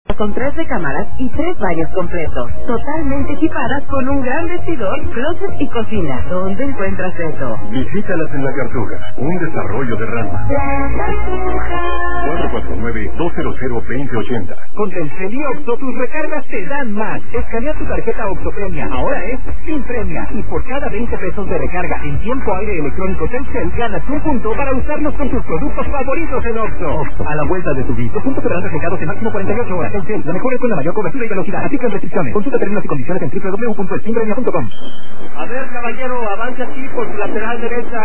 con 3 recámaras y 3 baños completos, totalmente equipadas con un gran vestidor, closet y cocina. ¿Dónde encuentras eso? Visítalas en La Cartuja, un desarrollo de Rama. 449-200-2080. Con Telcel y Oxxo, tus recargas te dan más. Escanea tu tarjeta Oxxo Premia, ahora es sin premia. Y por cada 20 pesos de recarga en tiempo aire electrónico Telcel, ganas un punto para usarlos con tus productos favoritos en Oxxo. A la vuelta de tu vida, puntos serán reflejados en máximo 48 horas. Telcel, lo mejor es con la mayor cobertura y velocidad. Aplican restricciones. Consulta términos y condiciones en www.spinpremia.com. A ver, caballero, avance aquí por su lateral derecha.